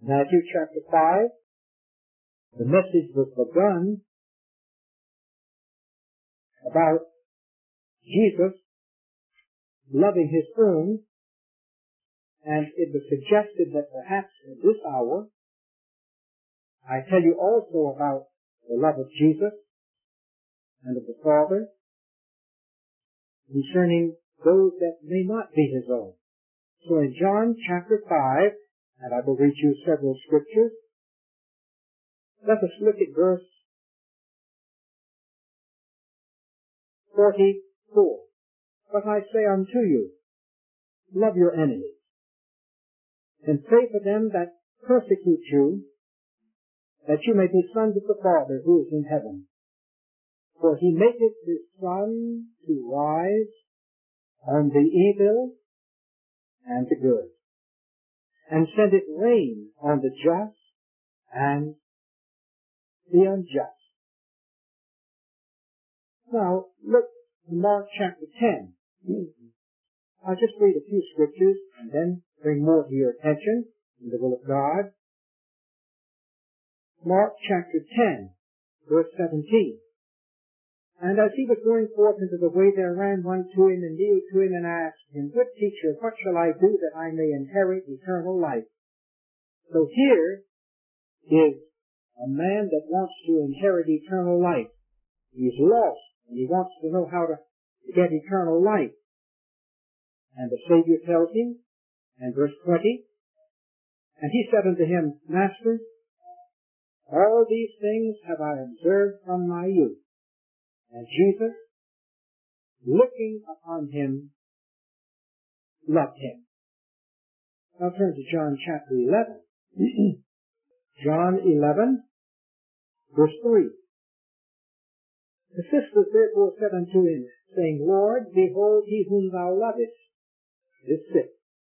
Matthew chapter 5, the message was begun about Jesus loving his own, and it was suggested that perhaps at this hour I tell you also about the love of Jesus and of the Father concerning those that may not be his own. So in John chapter 5, and I will read you several scriptures, let us look at verse 44. But I say unto you, love your enemies, and pray for them that persecute you, that you may be sons of the Father who is in heaven. For he maketh his sun to rise on the evil and the good, and sendeth rain on the just and the unjust. Now, look at Mark chapter 10. I'll just read a few scriptures and then bring more to your attention in the will of God. Mark chapter 10, verse 17. And as he was going forth into the way, there ran one to him and kneeled to him and asked him, Good teacher, what shall I do that I may inherit eternal life? So here is a man that wants to inherit eternal life. He's lost, and he wants to know how to get eternal life. And the Savior tells him, in verse 20, And he said unto him, Master, all these things have I observed from my youth. And Jesus, looking upon him, loved him. Now turn to John chapter 11. John 11, verse 3. The sisters therefore said unto him, saying, Lord, behold, he whom thou lovest is sick.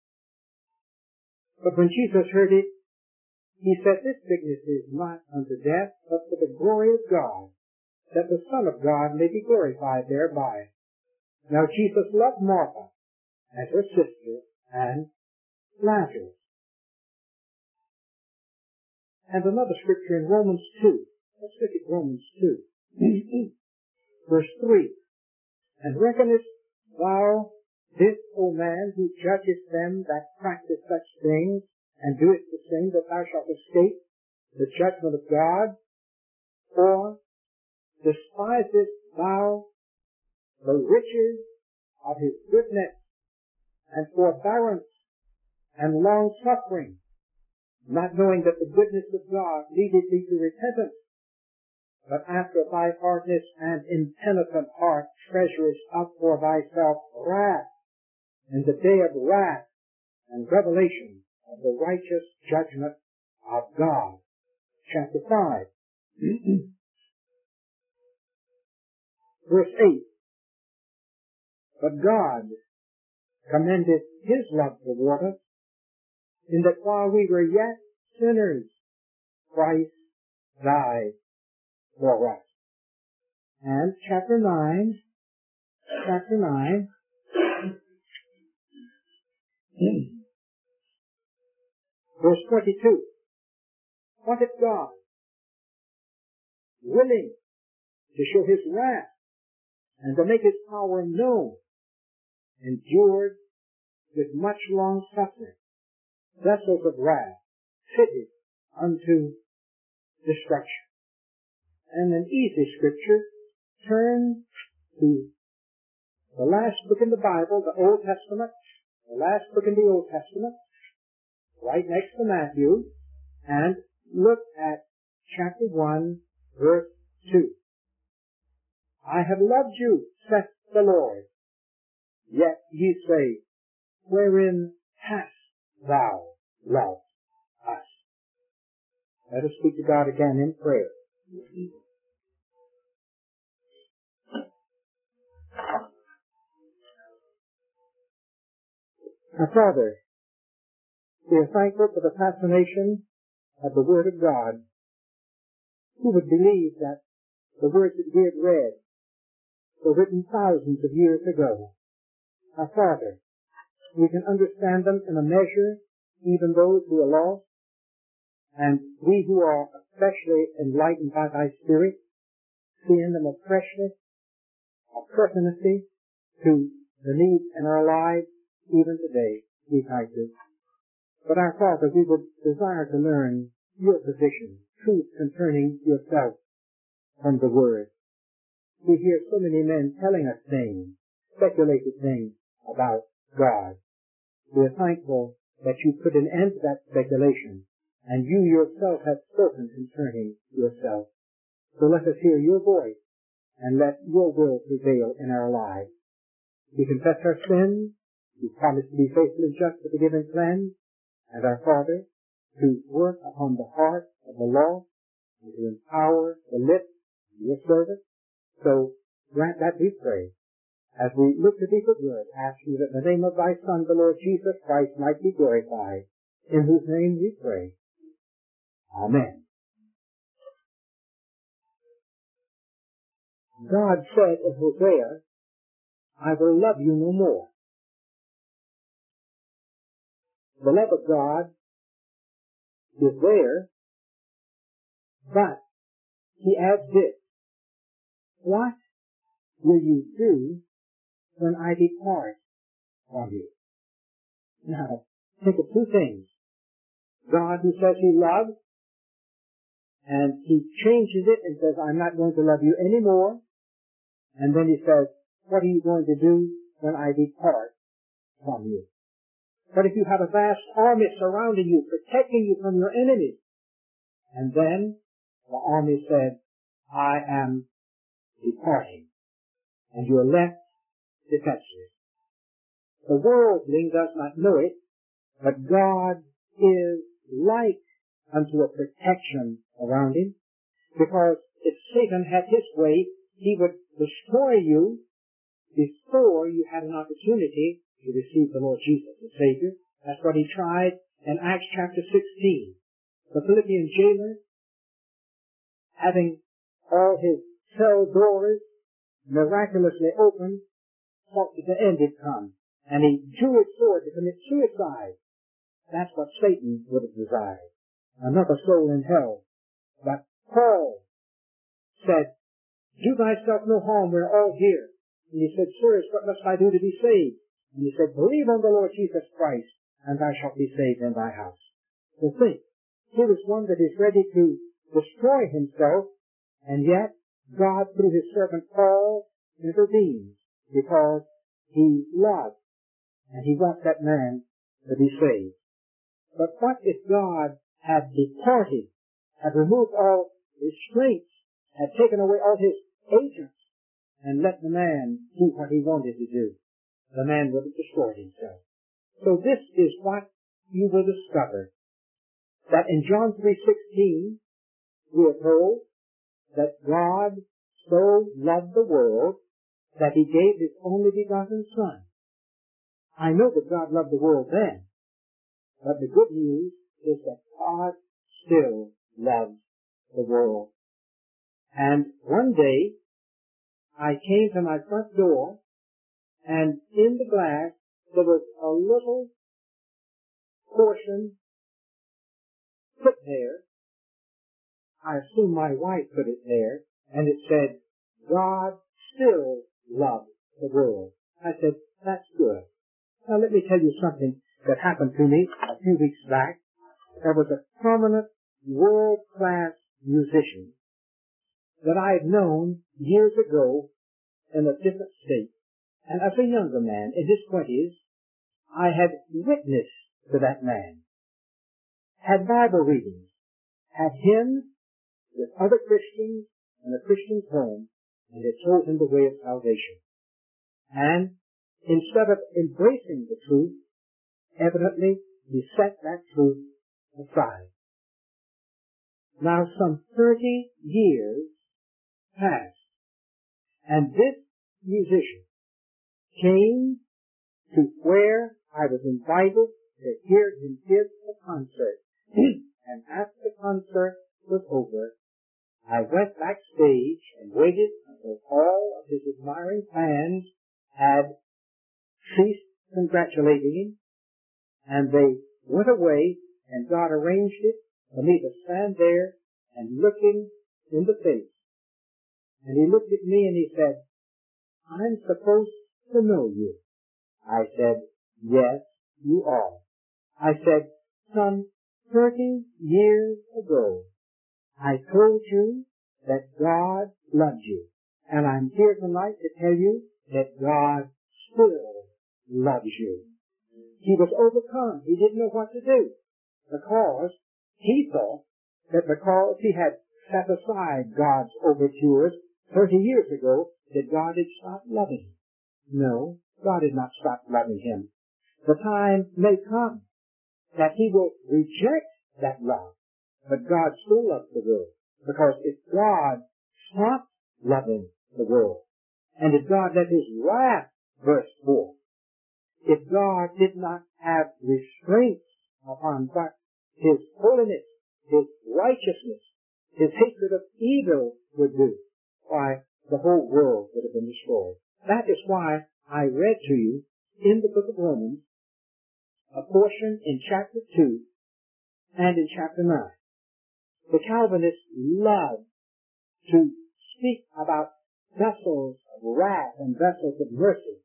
But when Jesus heard it, he said, This sickness is not unto death, but for the glory of God, that the Son of God may be glorified thereby. Now Jesus loved Martha and her sister and Lazarus. And another scripture in Romans 2. Let's look at Romans 2. Verse 3. And reckonest thou this, O man, who judgest them that practice such things, and doest the same, that thou shalt escape the judgment of God? Or despisest thou the riches of his goodness and forbearance and long-suffering, not knowing that the goodness of God leadeth thee to repentance, but after thy hardness and impenitent heart treasurest up for thyself wrath in the day of wrath and revelation of the righteous judgment of God. Chapter 5. Verse 8. But God commended his love toward us, in that while we were yet sinners, Christ died for us. And chapter 9, verse 22. What if God, willing to show his wrath and to make his power known, endured with much long suffering vessels of wrath fitted unto destruction? And an easy scripture, turn to the last book in the Bible, the Old Testament, the last book in the Old Testament, right next to Matthew, and look at chapter 1, verse 2. I have loved you, saith the Lord. Yet ye say, wherein hast thou loved us? Let us speak to God again in prayer. Our Father, we are thankful for the fascination of the Word of God. Who would believe that the words that we have read were written thousands of years ago? Our Father, we can understand them in a measure, even those who are lost. And we who are especially enlightened by thy Spirit, see in them a freshness, a pertinency to the needs in our lives, even today, we thank you. But our Father, we would desire to learn your position, truth concerning yourself from the Word. We hear so many men telling us things, speculated things about God. We are thankful that you put an end to that speculation, and you yourself have spoken concerning yourself. So let us hear your voice, and let your will prevail in our lives. We confess our sins, we promise to be faithful and just to forgive and cleanse, and our Father, to work upon the heart of the lost, and to empower the lips of your servant. So grant that, we pray. As we look to thee for good, ask you that in the name of thy Son, the Lord Jesus Christ, might be glorified, in whose name we pray. Amen. God said in Hosea, I will love you no more. The love of God is there, but He adds this: what will you do when I depart from you? Now, think of two things. God, who says He loves, and He changes it and says, I'm not going to love you anymore. And then He says, what are you going to do when I depart from you? But if you have a vast army surrounding you, protecting you from your enemies, and then the army said, I am departing, and you are left defenseless. The worldling does not know it, but God is like unto a protection around him, because if Satan had his way, he would destroy you before you had an opportunity to receive the Lord Jesus as Savior. That's what he tried in Acts chapter 16. The Philippian jailer, having all his cell doors miraculously opened, thought that the end had come, and he drew his sword to commit suicide. That's what Satan would have desired. Another soul in hell. But Paul said, do thyself no harm, we're all here. And he said, sirs, what must I do to be saved? And he said, believe on the Lord Jesus Christ, and thou shalt be saved in thy house. So think, here is one that is ready to destroy himself, and yet God, through his servant Paul, intervenes, because he loves, and he wants that man to be saved. But what if God had departed, had removed all restraints, had taken away all his agents, and let the man do what he wanted to do? The man would have destroyed himself. So this is what you will discover, that in John 3:16, we are told that God so loved the world that he gave his only begotten Son. I know that God loved the world then, but the good news is that God still loves the world. And one day, I came to my front door, and in the glass there was a little portion put there. I assume my wife put it there, and it said, God still loves the world. I said, that's good. Now let me tell you something that happened to me a few weeks back. There was a prominent world-class musician that I had known years ago in a different state. And as a younger man, in his 20s, I had witnessed to that man, had Bible readings, had hymns with other Christians in a Christian's home, and had told him the way of salvation. And instead of embracing the truth, evidently he set that truth aside. Now some 30 years passed, and this musician came to where I was invited to hear him give a concert. And after the concert was over, I went backstage and waited until all of his admiring fans had ceased congratulating him, and they went away, and God arranged it for me to stand there and look him in the face. And he looked at me and he said, I'm supposed to know you. I said, yes, you are. I said, some 30 years ago, I told you that God loved you. And I'm here tonight to tell you that God still loves you. He was overcome. He didn't know what to do because he thought that because he had set aside God's overtures 30 years ago, that God had stopped loving him. No, God had not stopped loving him. The time may come that he will reject that love, but God still loves the world, because if God stopped loving the world, and if God let his wrath burst forth, if God did not have restraints upon what his holiness, his righteousness, his hatred of evil would do, why, the whole world would have been destroyed. That is why I read to you in the book of Romans a portion in chapter 2 and in chapter 9. The Calvinists love to speak about vessels of wrath and vessels of mercy.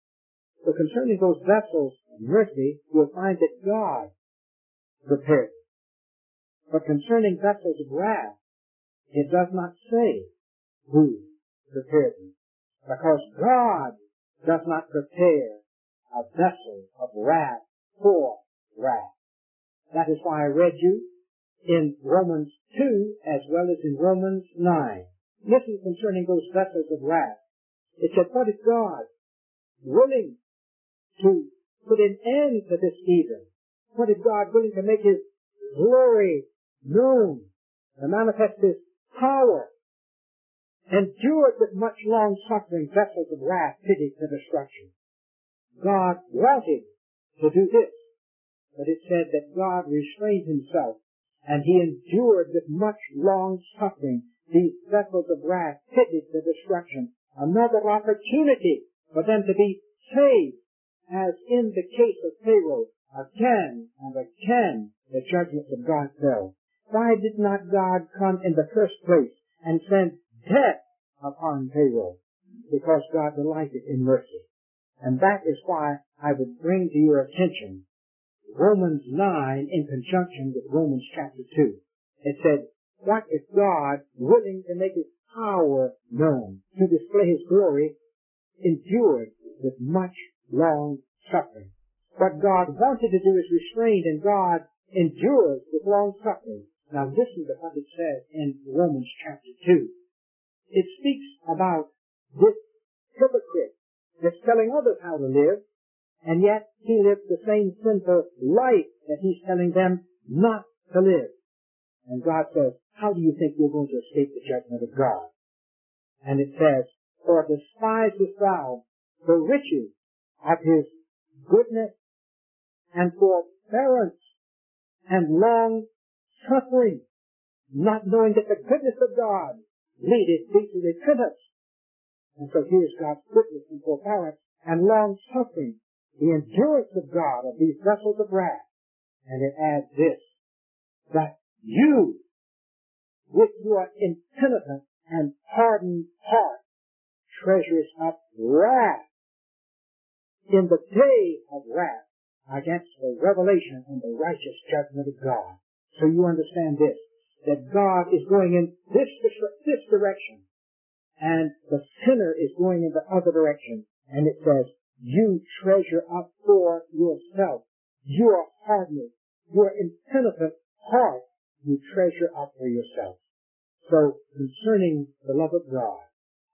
So concerning those vessels of mercy, you'll find that God prepared them. But concerning vessels of wrath, it does not say who prepared them, because God does not prepare a vessel of wrath for wrath. That is why I read you in Romans 2 as well as in Romans 9. Listen concerning those vessels of wrath. It said, what is God willing to put an end to this evil? What is God willing to make his glory known, to manifest his power? Endured with much long suffering vessels of wrath fitted to destruction. God wanted to do this, but it said that God restrained himself, and he endured with much long suffering these vessels of wrath fitted to destruction. Another opportunity for them to be saved, as in the case of Pharaoh. Again and again the judgments of God fell. Why did not God come in the first place and send death upon Pharaoh? Because God delighted in mercy. And that is why I would bring to your attention Romans 9 in conjunction with Romans chapter 2. It said, what is God willing to make his power known, to display his glory, endured with much long suffering. What God wanted to do is restrained, and God endures with long suffering. Now listen to what it says in Romans chapter 2. It speaks about this hypocrite that's telling others how to live, and yet he lives the same sinful life that he's telling them not to live. And God says, how do you think you're going to escape the judgment of God? And it says, for despisest thou the riches of his goodness and forbearance and long suffering, not knowing that the goodness of God leadeth thee to repentance. And so here's God's goodness and forbearance and long suffering, the endurance of God of these vessels of wrath. And it adds this, that you, with your impenitent and hardened heart, treasures up wrath in the day of wrath against the revelation and the righteous judgment of God. So you understand this, that God is going in this direction, and the sinner is going in the other direction. And it says, you treasure up for yourself your hardness, your impenitent heart, you treasure up for yourself. So concerning the love of God,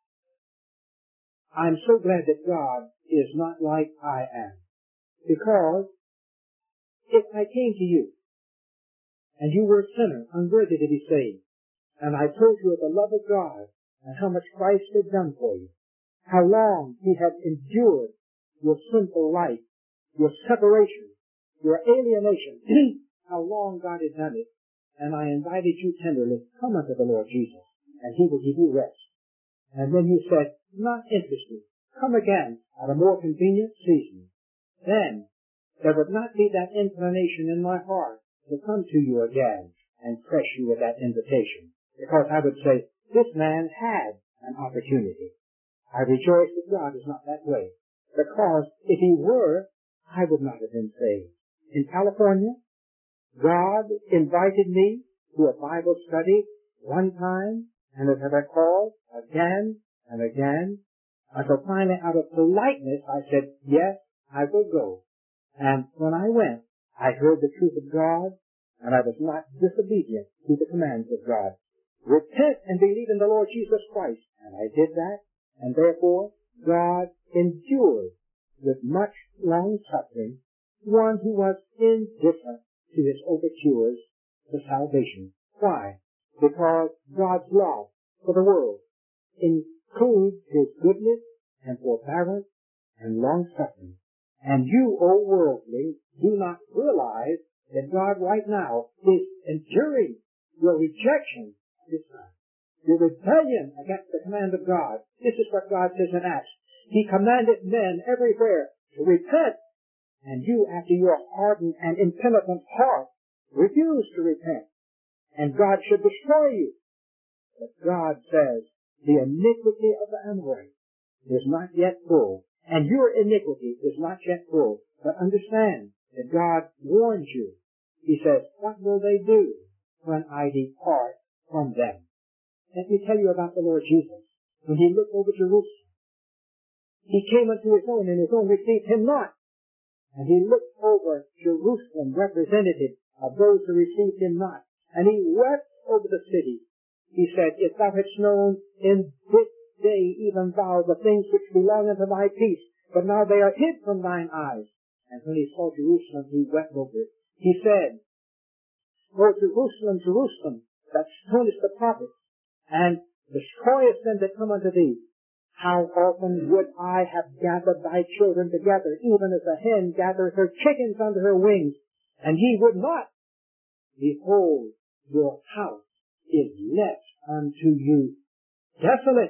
I'm so glad that God is not like I am. Because if I came to you and you were a sinner, unworthy to be saved, and I told you of the love of God and how much Christ had done for you, how long he had endured your sinful life, your separation, your alienation, how long God had done it, and I invited you tenderly, come unto the Lord Jesus, and he will give you rest. And then you said, not interested, come again at a more convenient season. Then there would not be that inclination in my heart to come to you again and press you with that invitation. Because I would say, this man had an opportunity. I rejoice that God is not that way. Because if he were, I would not have been saved. In California, God invited me to a Bible study one time, and as I recall, again and again, until finally out of politeness I said, yes, I will go. And when I went, I heard the truth of God, and I was not disobedient to the commands of God. Repent and believe in the Lord Jesus Christ. And I did that, and therefore God endured with much long suffering one who was indifferent to his overtures to salvation. Why? Because God's love for the world includes his goodness and forbearance and long suffering. And you, O worldly, do not realize that God right now is enduring your rejection of his Son, your rebellion against the command of God. This is what God says in Acts. He commanded men everywhere to repent, and you, after your hardened and impenitent heart, refuse to repent, and God should destroy you. But God says, the iniquity of the Amorite is not yet full, and your iniquity is not yet full. But understand that God warns you. He says, what will they do when I depart from them? Let me tell you about the Lord Jesus. When he looked over Jerusalem, he came unto his own, and his own received him not. And he looked over Jerusalem, representative of those who received him not. And he wept over the city. He said, if thou hadst known in this day, even thou, the things which belong unto thy peace, but now they are hid from thine eyes. And when he saw Jerusalem, he wept over it. He said, O Jerusalem, Jerusalem, that stonest the prophets, and destroyest them that come unto thee, how often would I have gathered thy children together, even as a hen gathers her chickens under her wings, and ye would not. Behold, your house is left unto you desolate.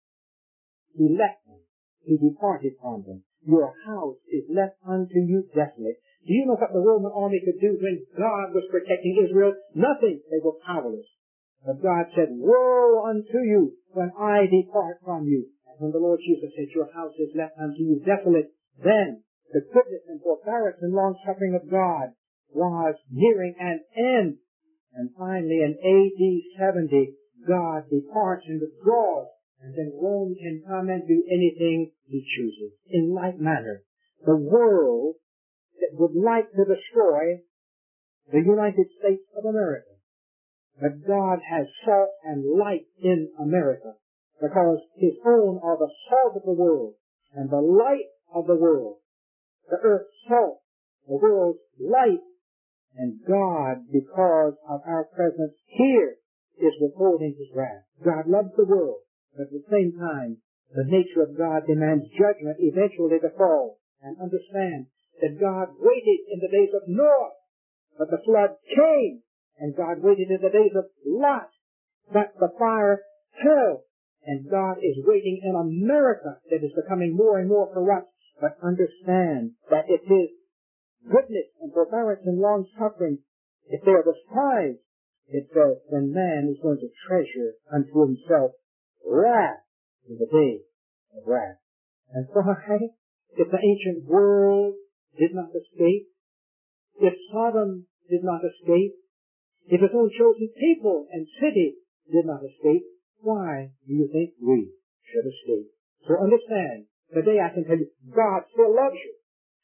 He left them. He departed from them. Your house is left unto you desolate. Do you know what the Roman army could do when God was protecting Israel? Nothing. They were powerless. But God said, woe unto you when I depart from you. And when the Lord Jesus said, your house is left unto you desolate, then the goodness and forbearance and long suffering of God was nearing an end. And finally, in AD 70, God departs and withdraws, and then Rome can come and do anything he chooses. In like manner, the world that would like to destroy the United States of America, but God has salt and light in America, because his own are the salt of the world and the light of the world, the earth's salt, the world's light. And God, because of our presence here, is withholding his wrath. God loves the world, but at the same time, the nature of God demands judgment eventually to fall. And understand that God waited in the days of Noah, but the flood came, and God waited in the days of Lot, but the fire fell. And God is waiting in America that is becoming more and more corrupt. But understand that it is goodness and forbearance and long suffering, if they are despised, it says, then man is going to treasure unto himself wrath in the day of wrath. And why? If the ancient world did not escape, if Sodom did not escape, if his own chosen people and city did not escape, why do you think we should escape? So understand, today I can tell you, God still loves you.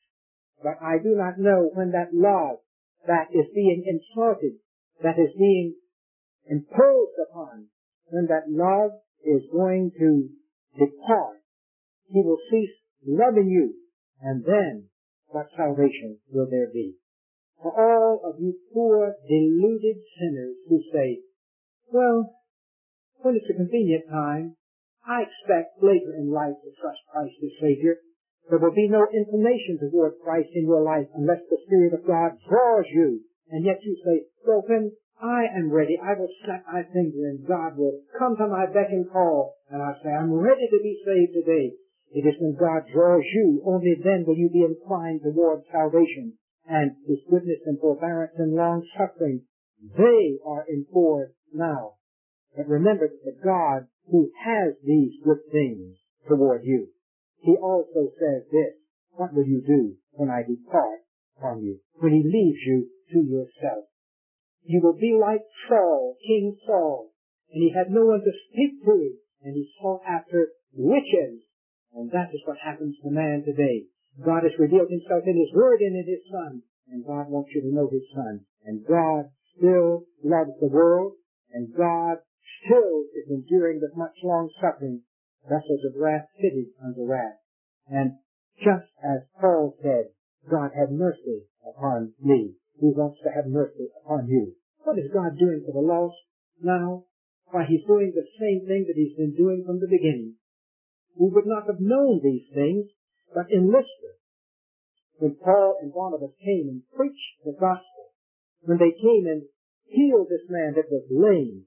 But I do not know when that love that is being insulted, that is being imposed upon, when that love is going to depart. He will cease loving you, and then what salvation will there be? For all of you poor, deluded sinners who say, well, when it's a convenient time, I expect later in life to trust Christ as Savior. There will be no inclination toward Christ in your life unless the Spirit of God draws you. And yet you say, well, when I am ready, I will snap my finger and God will come to my beck and call. And I'll say, I'm ready to be saved today. It is when God draws you, only then will you be inclined toward salvation. And his goodness and forbearance and long suffering They are in force now. But remember that the God who has these good things toward you, He also says this, what will you do when I depart from you? When He leaves you to yourself. You will be like Saul, King Saul, and he had no one to speak to him, and he sought after witches. And that is what happens to man today. God has revealed Himself in His Word and in His Son, and God wants you to know His Son. And God still loves the world, and God still is enduring with much long suffering, vessels of wrath fitted unto wrath. And just as Paul said, God had mercy upon me. He wants to have mercy upon you. What is God doing for the lost now? Why, He's doing the same thing that He's been doing from the beginning. We would not have known these things, but in Lystra, when Paul and Barnabas came and preached the gospel, when they came and healed this man that was lame,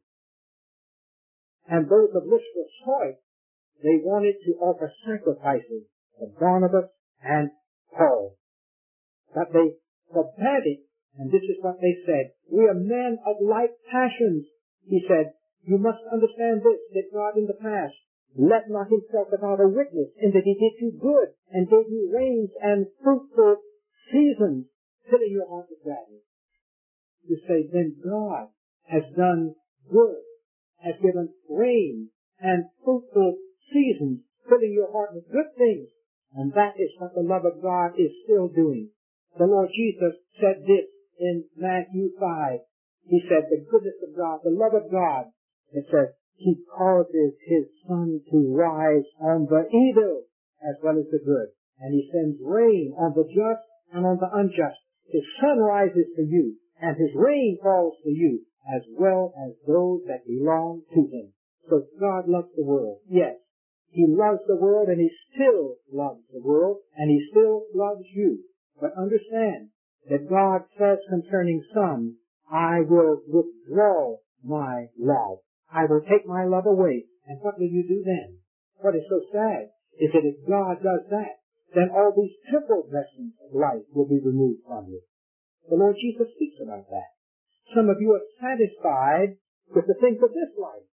and those of Lystra saw it, they wanted to offer sacrifices to Barnabas and Paul. But they forbade it, and this is what they said. We are men of like passions. He said, you must understand this, that God in the past left not Himself without a witness, in that He did you good, and gave you rains and fruitful seasons, filling your heart with gladness. You say, then God has done good, has given rain and fruitful seasons, filling your heart with good things. And that is what the love of God is still doing. The Lord Jesus said this in Matthew 5. He said, the goodness of God, the love of God, it says, He causes His sun to rise on the evil as well as the good. And He sends rain on the just and on the unjust. His sun rises for you, and His rain falls for you, as well as those that belong to Him. So God loves the world. Yes, He loves the world, and He still loves the world, and He still loves you. But understand that God says concerning some, I will withdraw my love. I will take my love away. And what will you do then? What is so sad is that if God does that, then all these temporal blessings of life will be removed from you. The Lord Jesus speaks about that. Some of you are satisfied with the things of this life,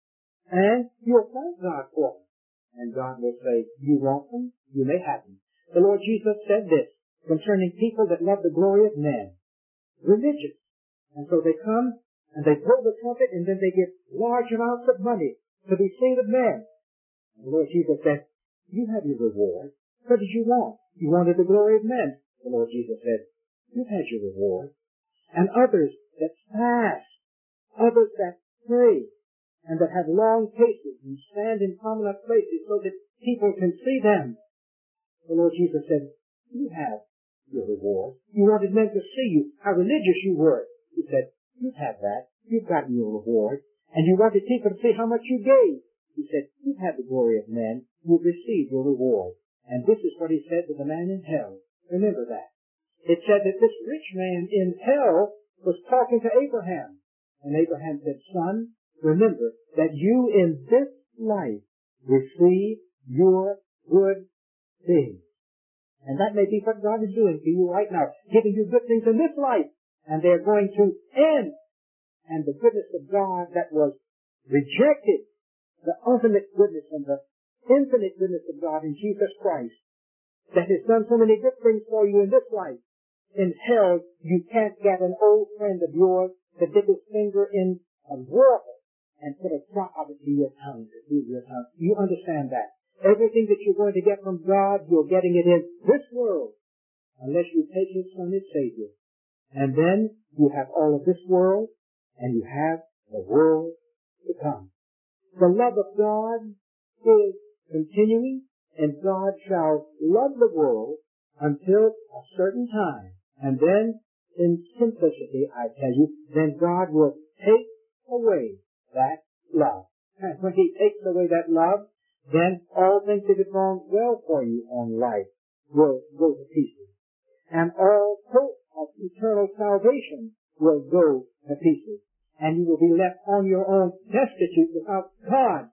and you'll thank God for them. And God will say, you want them? You may have them. The Lord Jesus said this concerning people that love the glory of men. Religious. And so they come and they blow the trumpet, and then they give large amounts of money to be seen of men. And the Lord Jesus said, you have your reward. What did you want? You wanted the glory of men. The Lord Jesus said, you've had your reward. And others that fast, others that pray, and that have long faces and stand in prominent places so that people can see them. The Lord Jesus said, you have your reward. You wanted men to see you, how religious you were. He said, you've had that. You've gotten your reward. And you wanted people to see how much you gave. He said, you've had the glory of men. You've received your reward. And this is what He said to the man in hell. Remember that. It said that this rich man in hell was talking to Abraham. And Abraham said, son, remember that you in this life receive your good things. And that may be what God is doing for you right now, giving you good things in this life. And they're going to end. And the goodness of God that was rejected, the ultimate goodness and the infinite goodness of God in Jesus Christ, that has done so many good things for you in this life. In hell, you can't get an old friend of yours to dip his finger in a water and put a drop of it to your tongue, to soothe your tongue. You understand that. Everything that you're going to get from God, you're getting it in this world, unless you take His Son as Savior. And then you have all of this world, and you have the world to come. The love of God is continuing, and God shall love the world until a certain time. And then, in simplicity, I tell you, then God will take away that love. And when He takes away that love, then all things that have gone well for you on life will go to pieces. And all hope of eternal salvation will go to pieces. And you will be left on your own, destitute without God.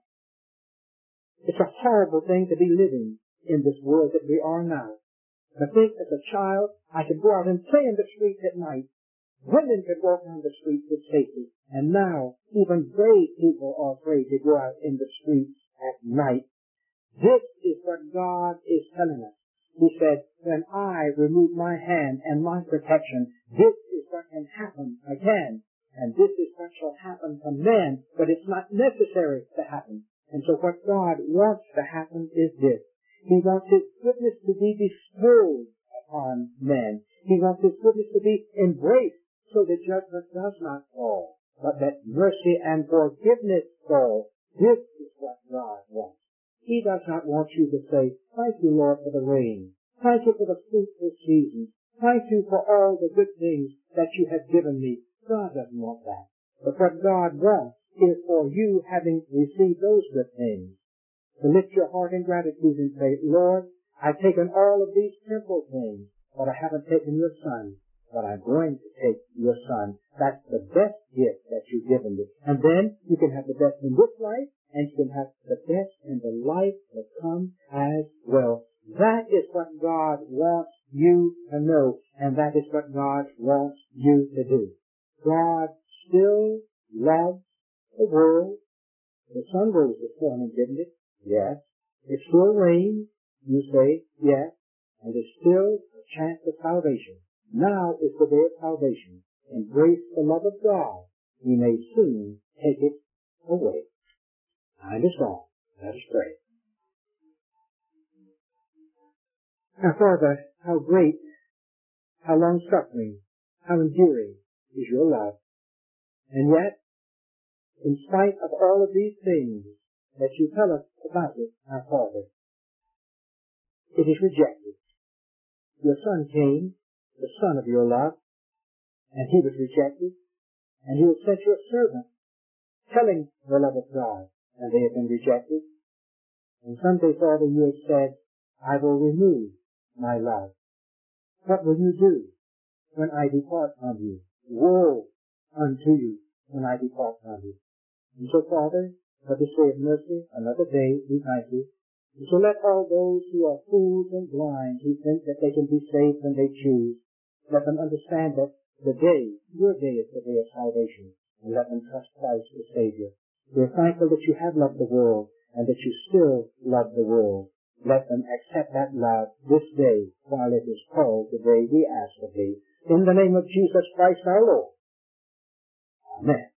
It's a horrible thing to be living in this world that we are now. To think as a child, I could go out and play in the streets at night, Women could walk down the streets with safety, and now even brave people are afraid to go out in the streets at night. This is what God is telling us. He said, when I remove my hand and my protection, this is what can happen again. And this is what shall happen to men, but it's not necessary to happen. And so what God wants to happen is this. He wants His goodness to be bestowed upon men. He wants His goodness to be embraced so that judgment does not fall, but that mercy and forgiveness fall. This is what God wants. He does not want you to say, thank you, Lord, for the rain. Thank you for the fruitful seasons. Thank you for all the good things that you have given me. God doesn't want that. But what God wants is for you, having received those good things, to lift your heart in gratitude and say, Lord, I've taken all of these temporal things, but I haven't taken your Son. But I'm going to take your Son. That's the best gift that you've given me. And then you can have the best in this life, and you can have the best in the life that comes as well. That is what God wants you to know, and that is what God wants you to do. God still loves the world. The sun rose this morning, didn't it? Yes. It still rains. You say, yes. And there's still a chance of salvation. Now is the day of salvation. Embrace the love of God. He may soon take it away. Time is gone. Let us pray. Now, Father, how great, how long-suffering, how enduring is your love. And yet, in spite of all of these things that you tell us about it, our Father, it is rejected. Your Son came, the Son of your love, and He was rejected, and you have sent your servant, telling the love of God, and they have been rejected. And someday, Father, you have said, I will remove my love. What will you do when I depart from you? Woe unto you when I depart from you. And so, Father, for this day of mercy, another day, we thank you. And so let all those who are fools and blind, who think that they can be saved when they choose, let them understand that the day, your day, is the day of salvation, and let them trust Christ as Savior. We're thankful that you have loved the world, and that you still love the world. Let them accept that love this day, while it is called the day we ask of thee. In the name of Jesus Christ our Lord. Amen.